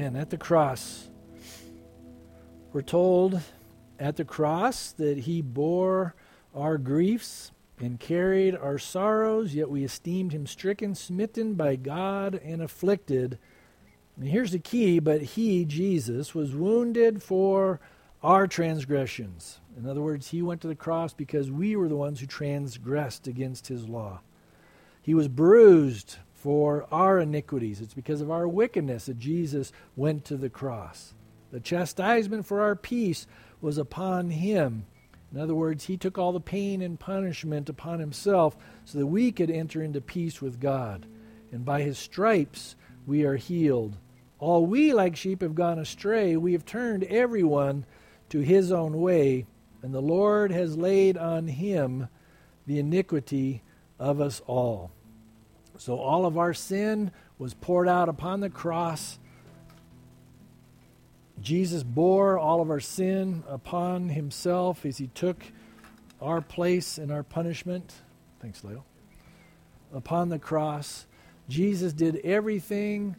Amen. At the cross, we're told at the cross that he bore our griefs and carried our sorrows, yet we esteemed him stricken, smitten by God, and afflicted. And here's the key, but he, Jesus, was wounded for our transgressions. In other words, he went to the cross because we were the ones who transgressed against his law. He was bruised for our iniquities. It's because of our wickedness that Jesus went to the cross. The chastisement for our peace was upon him. In other words, he took all the pain and punishment upon himself so that we could enter into peace with God. And by his stripes we are healed. All we like sheep have gone astray. We have turned everyone to his own way, and the Lord has laid on him the iniquity of us all. So all of our sin was poured out upon the cross. Jesus bore all of our sin upon himself as he took our place and our punishment. Thanks, Leo. Upon the cross. Jesus did everything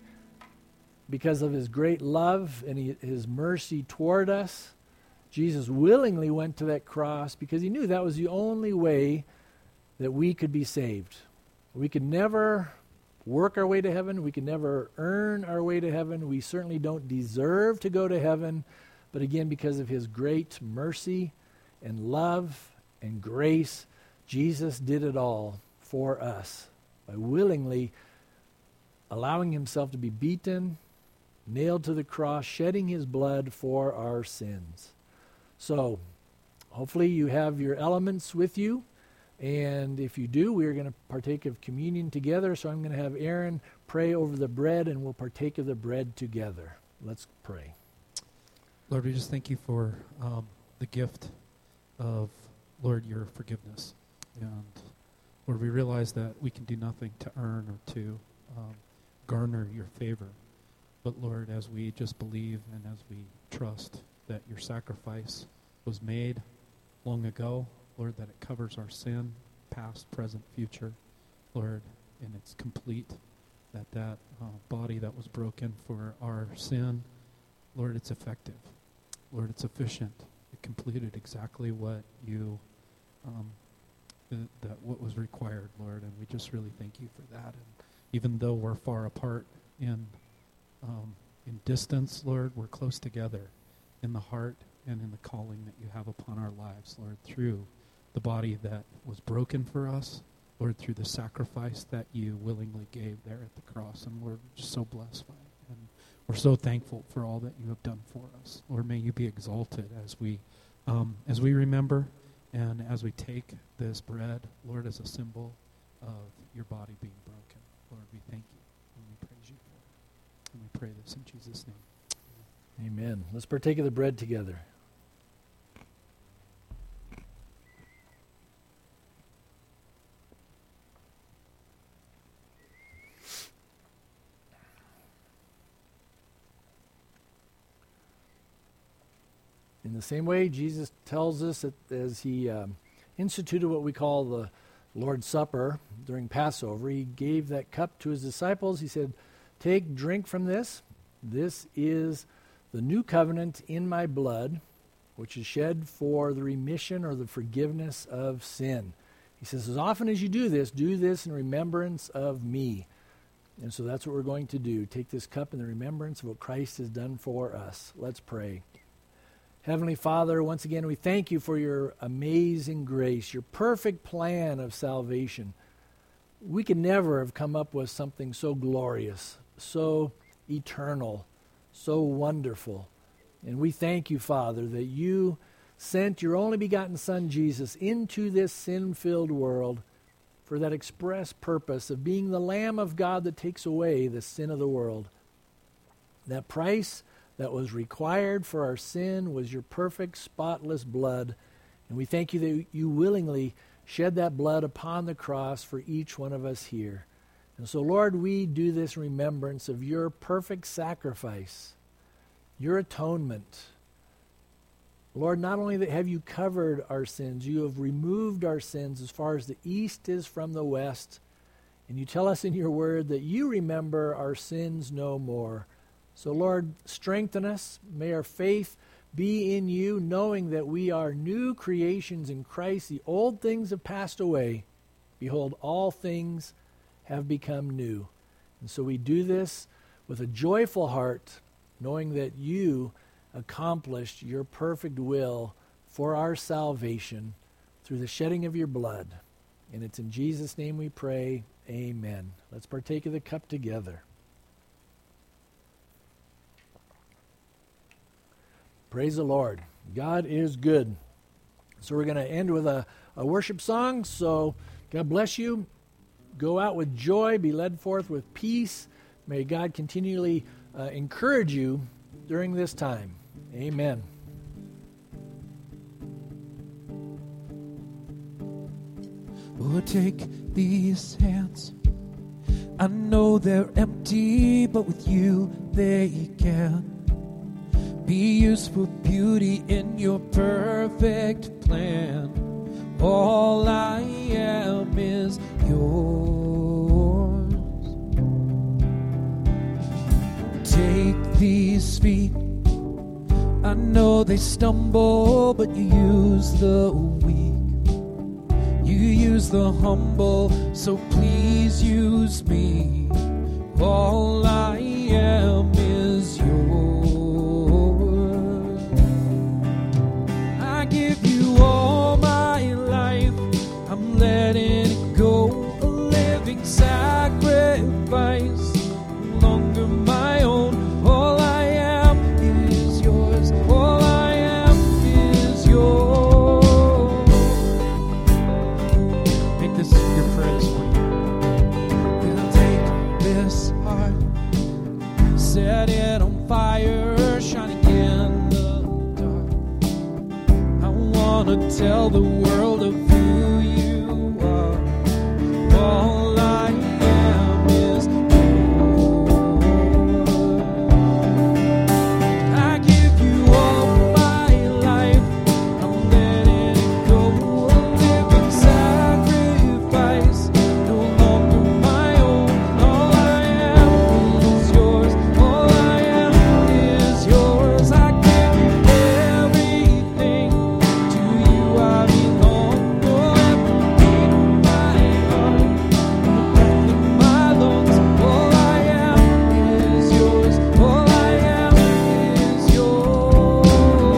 because of his great love and he, his mercy toward us. Jesus willingly went to that cross because he knew that was the only way that we could be saved. We could never work our way to heaven. We can never earn our way to heaven. We certainly don't deserve to go to heaven. But again, because of his great mercy and love and grace, Jesus did it all for us by willingly allowing himself to be beaten, nailed to the cross, shedding his blood for our sins. So, hopefully you have your elements with you. And if you do, we are going to partake of communion together. So I'm going to have Aaron pray over the bread, and we'll partake of the bread together. Let's pray. Lord, we just thank you for um, the gift of, Lord, your forgiveness. And Lord, we realize that we can do nothing to earn or to um, garner your favor. But Lord, as we just believe and as we trust that your sacrifice was made long ago, Lord, that it covers our sin, past, present, future, Lord, and it's complete, that that uh, body that was broken for our sin, Lord, it's effective. Lord, it's efficient. It completed exactly what you, um, th- that what was required, Lord, and we just really thank you for that. And even though we're far apart in um, in distance, Lord, we're close together in the heart and in the calling that you have upon our lives, Lord, through the body that was broken for us, Lord, through the sacrifice that you willingly gave there at the cross. And we're just so blessed by it. And we're so thankful for all that you have done for us. Lord, may you be exalted as we um, as we remember and as we take this bread, Lord, as a symbol of your body being broken. Lord, we thank you and we praise you for it. And we pray this in Jesus' name. Amen. Let's partake of the bread together. In the same way, Jesus tells us that as he um, instituted what we call the Lord's Supper during Passover, he gave that cup to his disciples. He said, "Take, drink from this. This is the new covenant in my blood, which is shed for the remission or the forgiveness of sin." He says, as often as you do this, do this in remembrance of me. And so that's what we're going to do. Take this cup in the remembrance of what Christ has done for us. Let's pray. Heavenly Father, once again, we thank you for your amazing grace, your perfect plan of salvation. We could never have come up with something so glorious, so eternal, so wonderful. And we thank you, Father, that you sent your only begotten Son, Jesus, into this sin-filled world for that express purpose of being the Lamb of God that takes away the sin of the world. That price that was required for our sin was your perfect, spotless blood. And we thank you that you willingly shed that blood upon the cross for each one of us here. And so, Lord, we do this in remembrance of your perfect sacrifice, your atonement. Lord, not only that have you covered our sins, you have removed our sins as far as the east is from the west. And you tell us in your word that you remember our sins no more. So, Lord, strengthen us. May our faith be in you, knowing that we are new creations in Christ. The old things have passed away. Behold, all things have become new. And so we do this with a joyful heart, knowing that you accomplished your perfect will for our salvation through the shedding of your blood. And it's in Jesus' name we pray. Amen. Let's partake of the cup together. Praise the Lord. God is good. So we're going to end with a, a worship song. So God bless you. Go out with joy. Be led forth with peace. May God continually uh, encourage you during this time. Amen. Oh, take these hands. I know they're empty, but with you they can be used for beauty in your perfect plan. All I am is yours. Take these feet. I know they stumble, but you use the weak. You use the humble, so please use me. All I am is yours. I give you all my life. I'm letting it go, a living sacrifice, no longer my own. All I am is yours. All I am is yours. Make this your prayer this morning. Then take this heart, set it on fire, shining in the dark. I want to tell the world of who you are. All I am is yours. I give you all my life. I'm letting it go, a living sacrifice, no longer my own. All I am is yours. All I am is yours. I give you everything. To you I belong. Oh, every beat of my heart, the breath of my lungs. All I am is yours. All I am is yours.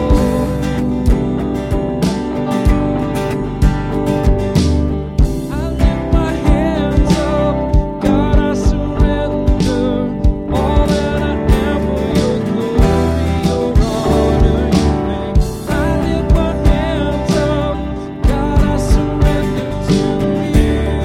I lift my hands up, God, I surrender all that I am for your glory, your honor, your fame. I lift my hands up, God, I surrender to you.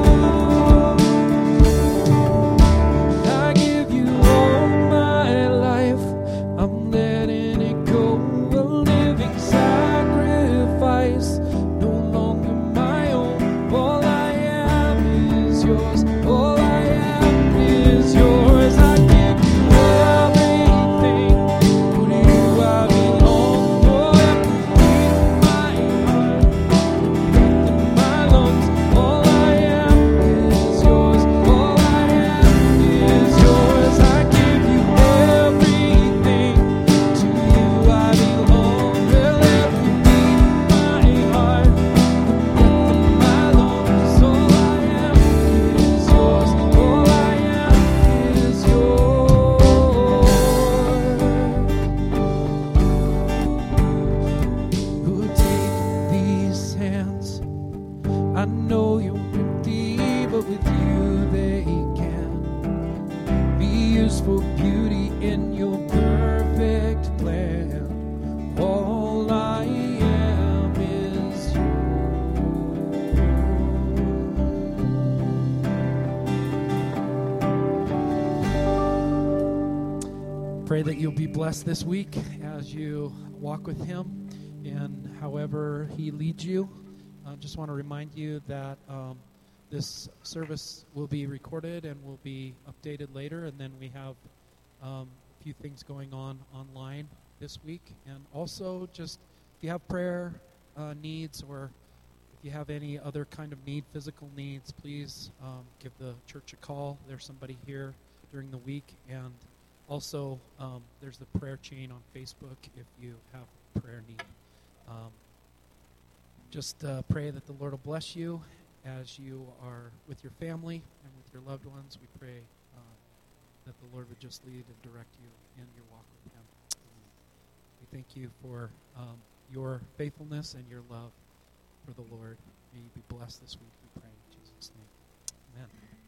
I give you all my life. I'm letting it go, a living sacrifice, no longer my own. All I am is yours. All I am is yours. I give you everything. To you I belong. Oh, every beat of my heart, breath in my lungs. All I am is yours. All I am is yours. I give you everything. To you I belong. Well, every beat of my heart, the breath in my lungs. All I am is yours. All I am is yours. Who take these hands? I know you're empty, but with you they can be used for beauty in your perfect plan. All I am is yours. Pray that you'll be blessed this week as you walk with Him and however He leads you. I just want to remind you that um, this service will be recorded and will be updated later, and then we have um, a few things going on online this week. And also, just if you have prayer uh, needs, or if you have any other kind of need, physical needs, please um, give the church a call. There's somebody here during the week, and also, um, there's the prayer chain on Facebook if you have a prayer need. Um, just uh, pray that the Lord will bless you as you are with your family and with your loved ones. We pray uh, that the Lord would just lead and direct you in your walk with Him. Um, we thank you for um, your faithfulness and your love for the Lord. May you be blessed this week, we pray in Jesus' name. Amen.